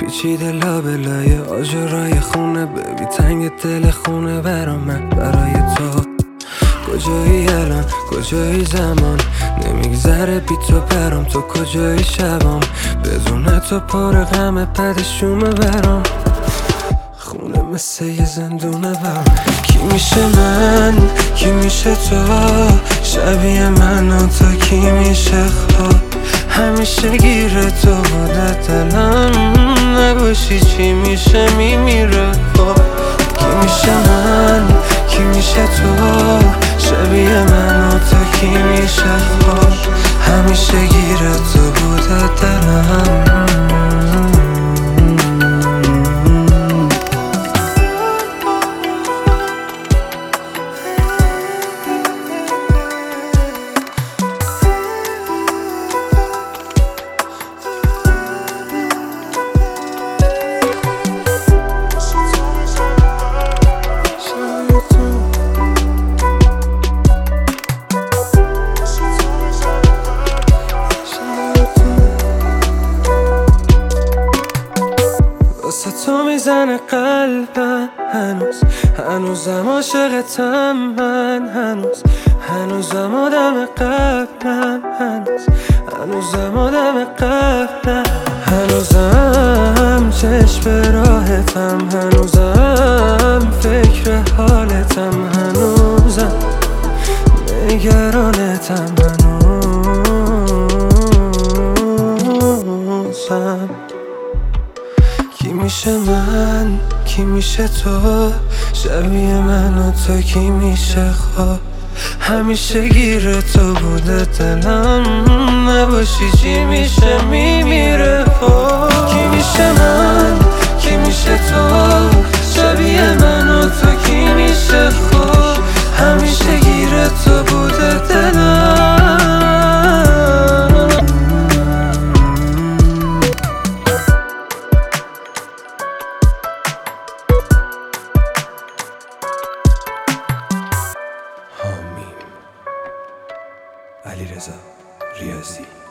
پیچیده لابلای آجرای خونه، ببی تنگ دل خونه برا من، برای تو. کجایی الان، کجایی زمان، نمیگذره بی تو برام، تو کجایی شبام، بدون تو پر غمه پدشومه برام، خونه مثل یه زندونه برام. کی میشه من، کی میشه تو، شبیه من و تو کی میشه خوب، همیشه گیره تو بوده دلم، نباشی چی میشه میمیره خب. کی میشه من، کی میشه تو، شبیه من و تو کی میشه خوب، همیشه گیره تو بوده دلم. واسه تو میزنه قلبم هنوزم عاشقتم من، هنوزم آدم قبلم، هنوزم آدم قبلم، هنوزم چشم به راحتم، هنوزم فکر حالتم، هنوزم نگرانتم، هنوزم. کی میشه من، کی میشه تو، شبیه من و تو کی میشه خوب، همیشه گیره تو بوده دلم، نباشی چی میشه میمیره خب. کی میشه من، کی میشه تو، شبیه من و تو کی میشه خوب، همیشه گیره تو بوده دلم. علیرضا ریاضی.